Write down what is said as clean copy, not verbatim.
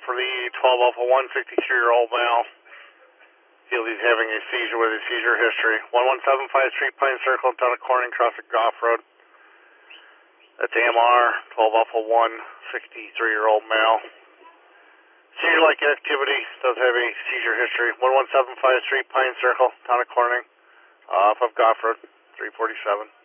for the 12 Alpha 1, 63-year-old male. Feel he's having a seizure with a seizure history. 1175 Street, Pine Circle, down at Corning, crossing Goff Road. That's AMR, 12 Alpha 1, 63-year-old male. Seizure-like activity, does have a seizure history. 1175 Street, Pine Circle, down at Corning, off of Goff Road, 347.